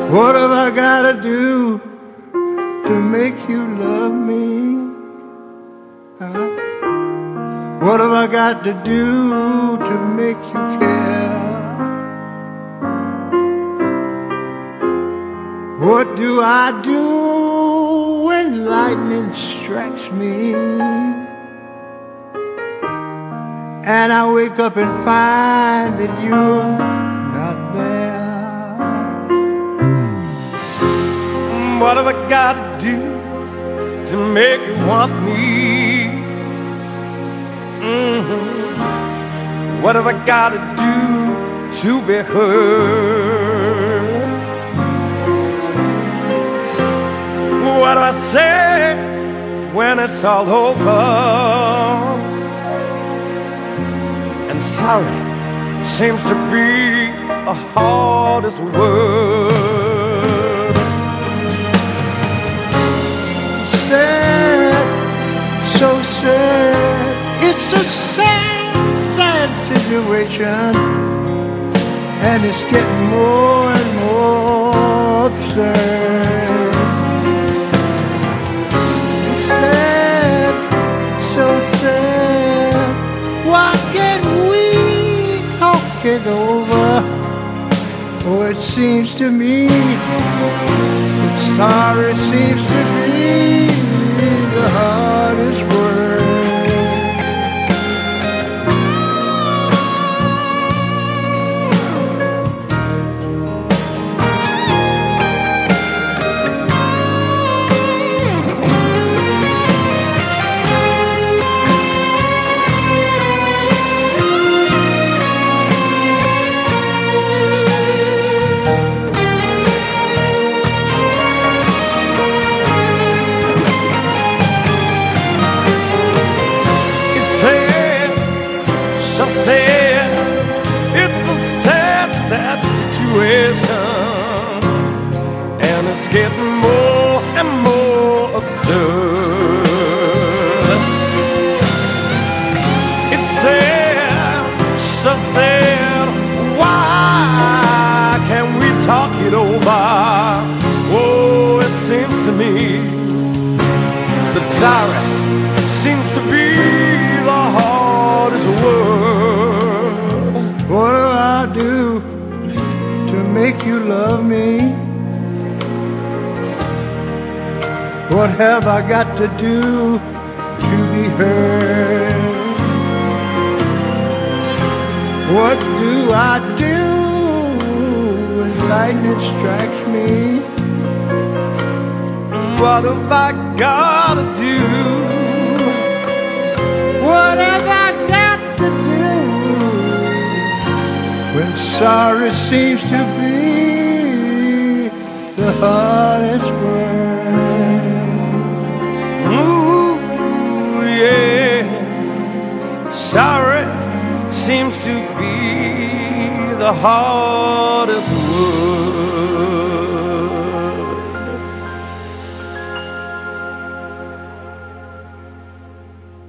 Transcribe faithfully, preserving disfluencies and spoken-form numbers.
What have I gotta do to make you love me? Huh? What have I got to do to make you care? What do I do when lightning strikes me? And I wake up and find that you're not there. What have I got to do to make you want me? Mm-hmm. What have I got to do to be heard? What do I say when it's all over? And sorry seems to be the hardest word. Sad, so sad. It's a sad, sad situation, and it's getting more and more absurd. It's sad, so sad. Why can't we talk it over? Oh, it seems to me that sorry seems to be the hardest word. It's a sad, sad situation, and it's getting more and more absurd. It's sad, so sad. Why can't we talk it over? Oh, it seems to me that sorry seems to be the hardest word. What do I do to make you love me? What have I got to do to be heard? What do I do when lightning strikes me? What have I got to do? What have I got to do when sorry seems to be the hardest word? Ooh, yeah. Sorry seems to be the hardest word.